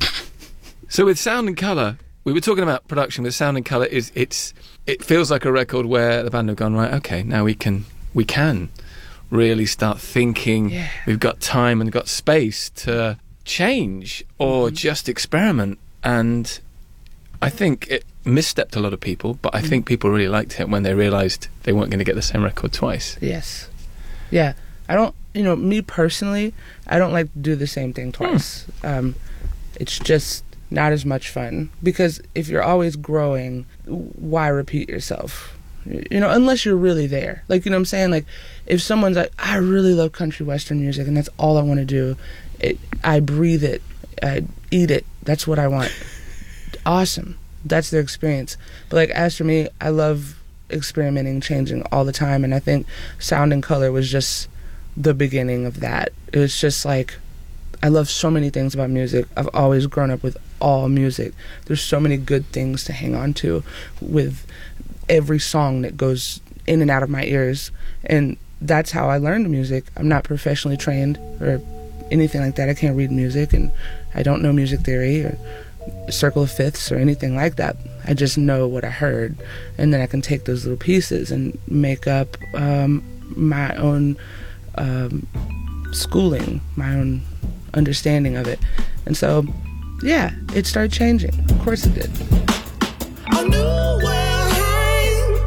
[SPEAKER 5] So with Sound and Colour, we were talking about production. With Sound and Colour, is it's it feels like a record where the band have gone, right, okay, now we can we can really start thinking.
[SPEAKER 6] Yeah.
[SPEAKER 5] We've got time and got space to change or mm-hmm. just experiment. And I think it misstepped a lot of people, but I mm-hmm. think people really liked it when they realised they weren't going to get the same record twice.
[SPEAKER 6] Yes. Yeah. I don't, you know, me personally, I don't like to do the same thing twice. Hmm. Um, it's just not as much fun, because if you're always growing, why repeat yourself? You know, unless you're really there. Like, you know what I'm saying? Like, if someone's like, I really love country western music and that's all I want to do, it, I breathe it, I eat it, that's what I want. Awesome. That's their experience. But, like, as for me, I love experimenting, changing all the time, and I think Sound and Colour was just the beginning of that. It was just like, I love so many things about music. I've always grown up with all music. There's so many good things to hang on to with every song that goes in and out of my ears, and that's how I learned music. I'm not professionally trained or anything like that. I can't read music, and I don't know music theory or Circle of Fifths or anything like that. I just know what I heard, and then I can take those little pieces and make up um, my own um, schooling, my own understanding of it. And so, yeah, it started changing. Of course it did.
[SPEAKER 4] A new world hang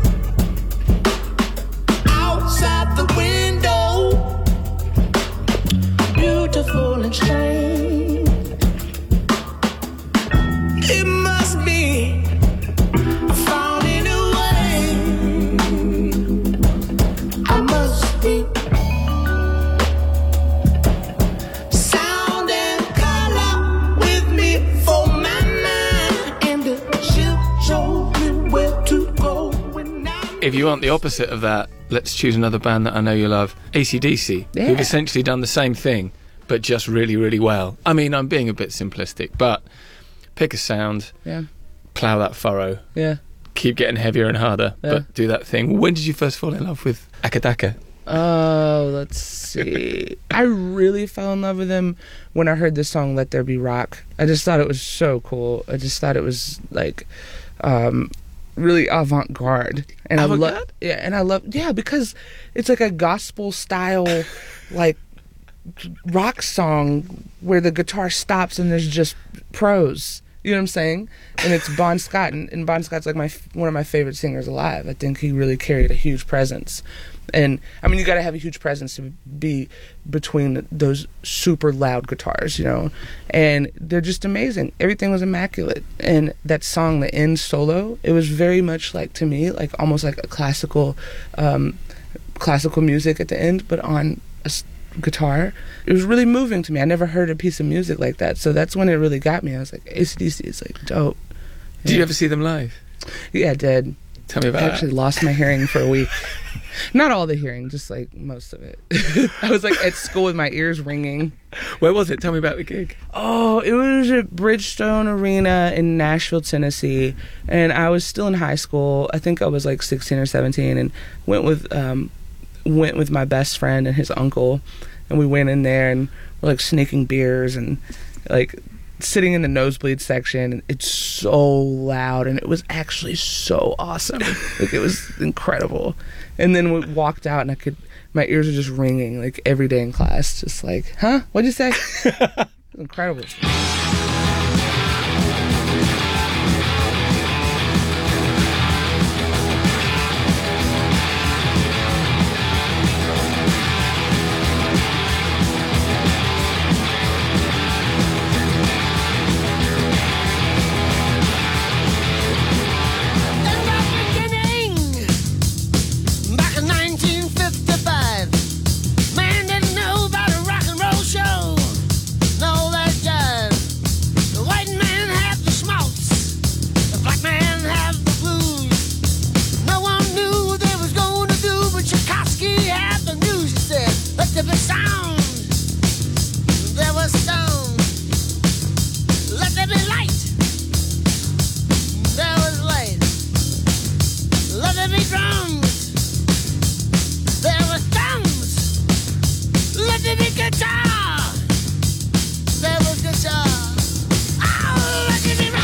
[SPEAKER 4] outside the window, beautiful and strange. It must be found in a way. I must be sound and color with me for my mind, and she'll show me where to go when I'm.
[SPEAKER 5] If you want the opposite of that, let's choose another band that I know you love, A C D C,
[SPEAKER 6] Yeah.
[SPEAKER 5] who've essentially done the same thing, but just really, really well. I mean, I'm being a bit simplistic, but pick a sound,
[SPEAKER 6] Yeah.
[SPEAKER 5] plough that furrow,
[SPEAKER 6] Yeah.
[SPEAKER 5] keep getting heavier and harder,
[SPEAKER 6] Yeah.
[SPEAKER 5] but do that thing. When did you first fall in love with Akadaka?
[SPEAKER 6] Oh, let's see. I really fell in love with them when I heard the song Let There Be Rock. I just thought it was so cool. I just thought it was like um, really avant-garde. And I love
[SPEAKER 5] Avant-garde?
[SPEAKER 6] yeah, and I love yeah, because it's like a gospel style like rock song where the guitar stops and there's just prose. You know what I'm saying? And it's Bon Scott, and, and Bon Scott's like my one of my favorite singers alive. I think he really carried a huge presence. And I mean, you got to have a huge presence to be between those super loud guitars, you know. And they're just amazing. Everything was immaculate. And that song, the end solo, it was very much like, to me, like almost like a classical, um, classical music at the end, but on a s- guitar. It was really moving to me. I never heard a piece of music like that. So that's when it really got me. I was like, A C D C is like dope.
[SPEAKER 5] Did you ever see them live?
[SPEAKER 6] Yeah, I did.
[SPEAKER 5] Tell me about
[SPEAKER 6] I
[SPEAKER 5] that.
[SPEAKER 6] actually lost my hearing for a week. Not all the hearing, just like most of it. I was like at school with my ears ringing.
[SPEAKER 5] Where was it? Tell me about the gig.
[SPEAKER 6] Oh, it was at Bridgestone Arena in Nashville, Tennessee. And I was still in high school. I think I was like sixteen or seventeen, and went with um, went with my best friend and his uncle. And we went in there and we're like sneaking beers and like sitting in the nosebleed section, and it's so loud, and it was actually so awesome. Like, it was incredible. And then we walked out, and I could, my ears were just ringing like every day in class, just like, huh? What'd you say? It was incredible.
[SPEAKER 4] Back in nineteen fifty-five, man didn't know about a rock and roll show. No, that jive. The white man had the schmaltz, the black man had the blues. No one knew what they was going to do, but Tchaikovsky had the news. He said, let there be sound. There was sound. Let there be light. There was light. Let there be drums. There were thumbs. Let there be guitar. There was guitar. Oh, let there be rock.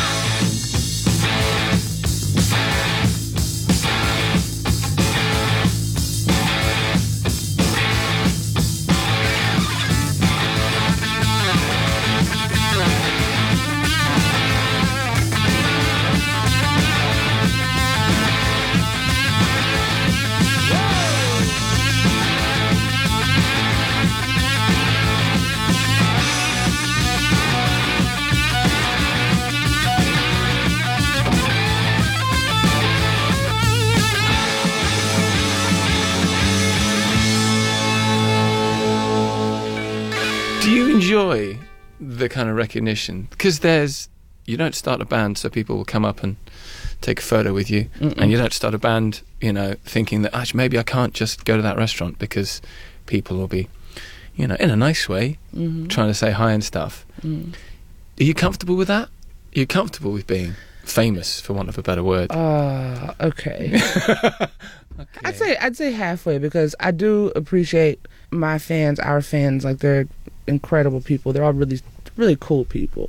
[SPEAKER 5] Do you enjoy the kind of recognition? Because there's, you don't start a band so people will come up and take a photo with you.
[SPEAKER 6] Mm-mm.
[SPEAKER 5] And you don't start a band, you know, thinking that, actually, maybe I can't just go to that restaurant because people will be, you know, in a nice way,
[SPEAKER 6] Mhm.
[SPEAKER 5] trying to say hi and stuff.
[SPEAKER 6] Mm.
[SPEAKER 5] Are you comfortable with that? Are you comfortable with being famous, for want of a better word?
[SPEAKER 6] Uh, okay. I'd say I'd say halfway, because I do appreciate my fans, our fans, like they're incredible people. They're all really really cool people.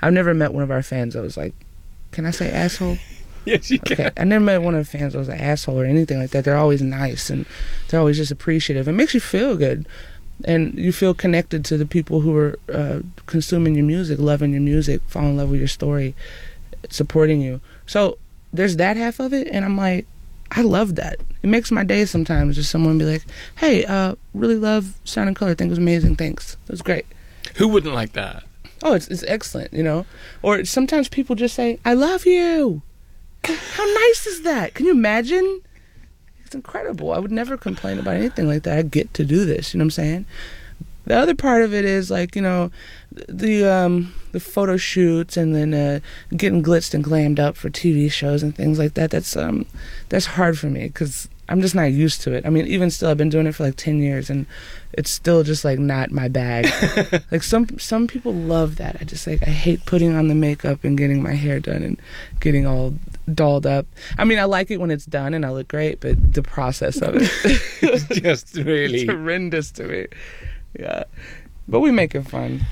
[SPEAKER 6] I've never met one of our fans that was like, can I say asshole?
[SPEAKER 5] Yes, you
[SPEAKER 6] Okay.
[SPEAKER 5] can.
[SPEAKER 6] I never met one of the fans that was an asshole or anything like that. They're always nice and they're always just appreciative. It makes you feel good. And you feel connected to the people who are uh, consuming your music, loving your music, falling in love with your story, supporting you. So there's that half of it, and I'm like, I love that. It makes my day sometimes just someone be like, hey, uh, really love Sound and Color. I think it was amazing. Thanks. It was great.
[SPEAKER 5] Who wouldn't like that?
[SPEAKER 6] Oh, it's it's excellent, you know? Or sometimes people just say, I love you. How nice is that? Can you imagine? It's incredible. I would never complain about anything like that. I get to do this, you know what I'm saying? The other part of it is like, you know, the um, the photo shoots and then uh, getting blitzed and glammed up for T V shows and things like that. That's um that's hard for me because I'm just not used to it. I mean, even still, I've been doing it for like ten years and it's still just like not my bag. Like some some people love that. I just like I hate putting on the makeup and getting my hair done and getting all dolled up. I mean, I like it when it's done and I look great, but the process of it
[SPEAKER 5] is just really
[SPEAKER 6] it's horrendous to me. Yeah, but we make it fun.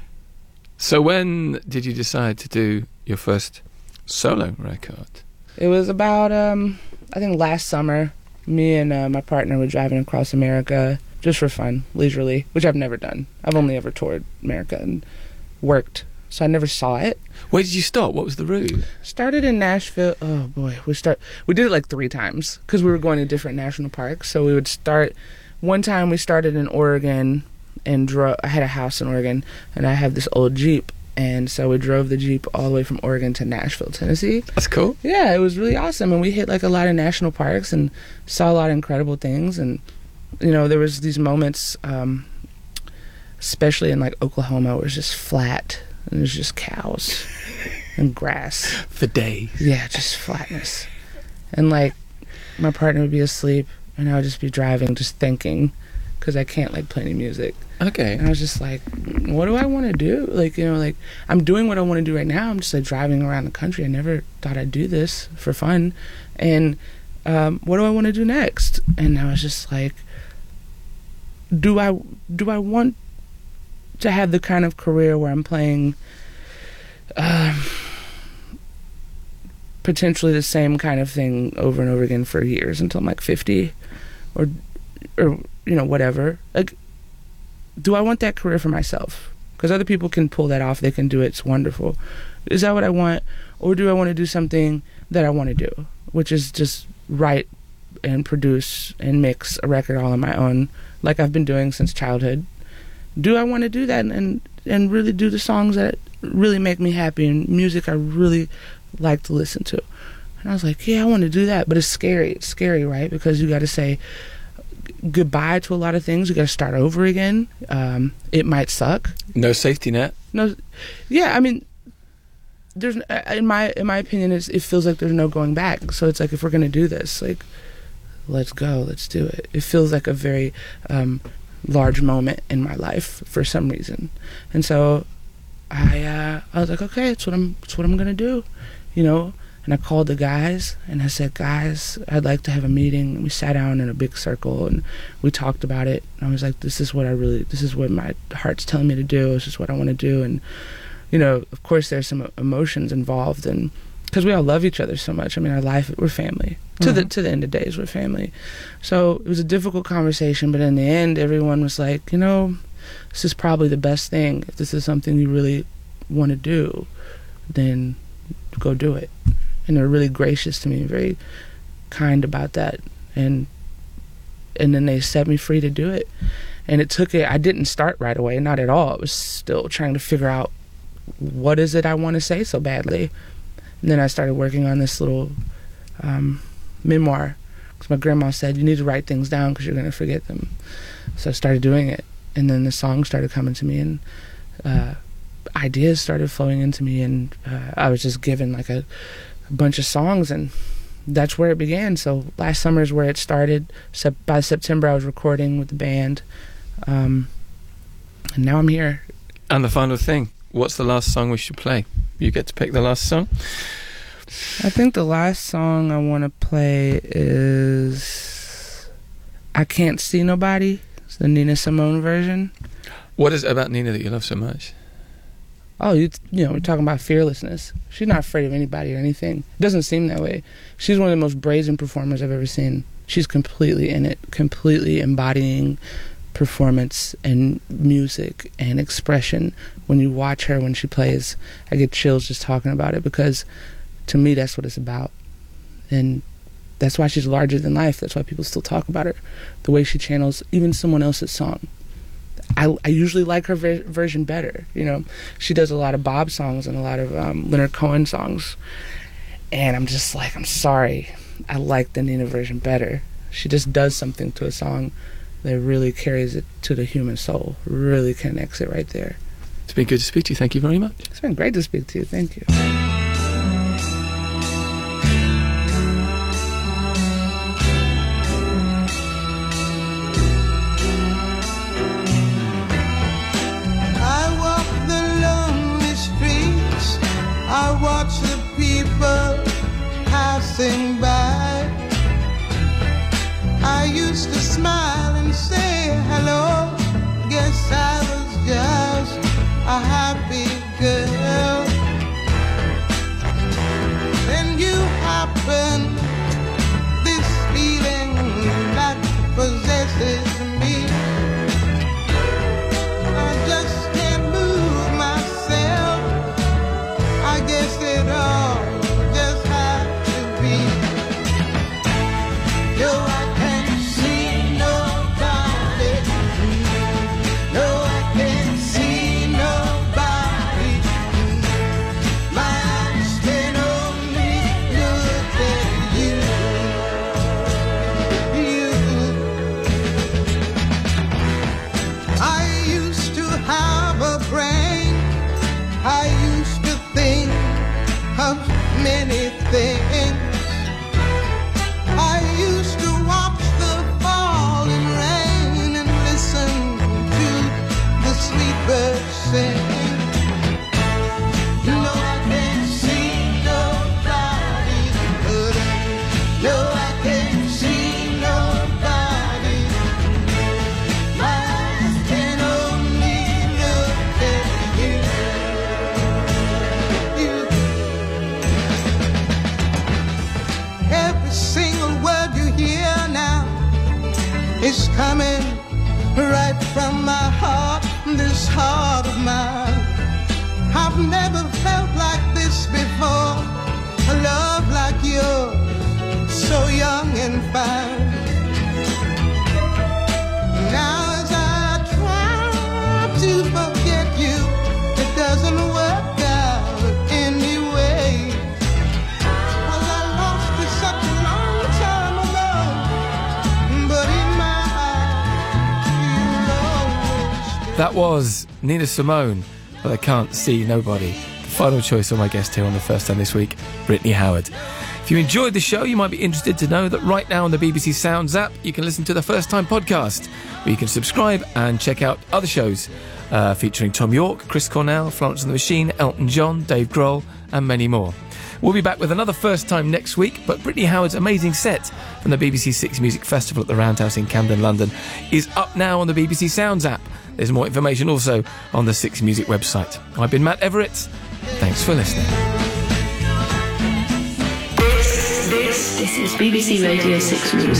[SPEAKER 5] So when did you decide to do your first solo record?
[SPEAKER 6] It was about, um, I think last summer. Me and uh, my partner were driving across America just for fun, leisurely, which I've never done. I've only ever toured America and worked, so I never saw it.
[SPEAKER 5] Where did you start? What was the route?
[SPEAKER 6] Started in Nashville. Oh boy, we start. We did it like three times because we were going to different national parks. So we would start. One time we started in Oregon and drove. I had a house in Oregon, and I have this old Jeep. And so we drove the Jeep all the way from Oregon to Nashville, Tennessee.
[SPEAKER 5] That's cool.
[SPEAKER 6] Yeah, it was really awesome. And we hit like a lot of national parks and saw a lot of incredible things. And, you know, there was these moments, um, especially in like Oklahoma, where it was just flat. And there's just cows and grass.
[SPEAKER 5] For days.
[SPEAKER 6] Yeah, just flatness. And like my partner would be asleep and I would just be driving, just thinking, because I can't like play any music.
[SPEAKER 5] Okay.
[SPEAKER 6] And I was just like, what do I want to do? Like, you know, like I'm doing what I want to do right now. I'm just like driving around the country. I never thought I'd do this for fun. And um, what do I want to do next? And I was just like, do I do I want to have the kind of career where I'm playing uh, potentially the same kind of thing over and over again for years until I'm like fifty, or or you know, whatever. Like, do I want that career for myself? Because other people can pull that off. They can do it. It's wonderful. Is that what I want? Or do I want to do something that I want to do, which is just write and produce and mix a record all on my own, like I've been doing since childhood? Do I want to do that and, and really do the songs that really make me happy and music I really like to listen to? And I was like, yeah, I want to do that. But it's scary. It's scary, right? Because you got to say goodbye to a lot of things. You got to start over again. Um, it might suck.
[SPEAKER 5] No safety net.
[SPEAKER 6] No, yeah. I mean, there's in my in my opinion, it's, it feels like there's no going back. So it's like, if we're gonna do this, like, let's go, let's do it. It feels like a very um, large moment in my life for some reason, and so I uh, I was like, okay, it's what I'm it's what I'm gonna do, you know. And I called the guys and I said, guys, I'd like to have a meeting. And we sat down in a big circle and we talked about it. And I was like, this is what I really, this is what my heart's telling me to do. This is what I want to do. And, you know, of course there's some emotions involved, and because we all love each other so much. I mean, our life, we're family. To mm-hmm. the to the end of days, we're family. So it was a difficult conversation, but in the end, everyone was like, you know, this is probably the best thing. If this is something you really want to do, then go do it. And they're really gracious to me, very kind about that, and and then they set me free to do it. And it took it. I didn't start right away, not at all. I was still trying to figure out what is it I want to say so badly. And then I started working on this little um, memoir, because my grandma said you need to write things down because you're going to forget them. So I started doing it, and then the songs started coming to me, and uh, ideas started flowing into me, and uh, I was just given like a bunch of songs, and that's where it began. So last summer is where it started. Sep- by September I was recording with the band, um, and now I'm here.
[SPEAKER 5] And the final thing, what's the last song we should play? You get to pick the last song.
[SPEAKER 6] I think the last song I want to play is I Can't See Nobody. It's the Nina Simone version.
[SPEAKER 5] What is it about Nina that you love so much?
[SPEAKER 6] oh, you, you know, we're talking about fearlessness. She's not afraid of anybody or anything. It doesn't seem that way. She's one of the most brazen performers I've ever seen. She's completely in it, completely embodying performance and music and expression. When you watch her when she plays, I get chills just talking about it, because to me that's what it's about. And that's why she's larger than life. That's why people still talk about her, the way she channels even someone else's song. I, I usually like her ver- version better. You know, she does a lot of Bob songs and a lot of um, Leonard Cohen songs, and I'm just like, I'm sorry, I like the Nina version better. She just does something to a song that really carries it to the human soul, really connects it right there.
[SPEAKER 5] It's been good to speak to you. Thank you very much.
[SPEAKER 6] It's been great to speak to you. Thank you.
[SPEAKER 4] I walk the lonely streets, I watch the people passing by. I used to smile and say hello, guess I was just a happy girl. Then you happen, this feeling that possesses me. I just can't move myself, I guess it all just had to be. Yo, I many things. I used to watch the falling rain and listen to the sweet birds sing. No, I can't see nobody, but no, I can't see nobody. My eyes can only look at you. You. Every single word you hear now is coming right from my heart, this heart of mine. I've never felt like this before, a love like yours, so young and fine. Now as I try to forget you, it doesn't work out anyway.
[SPEAKER 5] That was Nina Simone, but I Can't See Nobody. The final choice of my guest here on The First Time this week, Brittany Howard. If you enjoyed the show, you might be interested to know that right now on the B B C Sounds app, you can listen to the First Time podcast, where you can subscribe and check out other shows uh, featuring Tom York, Chris Cornell, Florence and the Machine, Elton John, Dave Grohl, and many more. We'll be back with another First Time next week, but Brittany Howard's amazing set from the B B C Six Music Festival at the Roundhouse in Camden, London, is up now on the B B C Sounds app. There's more information also on the Six Music website. I've been Matt Everett. Thanks for listening.
[SPEAKER 15] This, this, this is B B C Radio Six Music.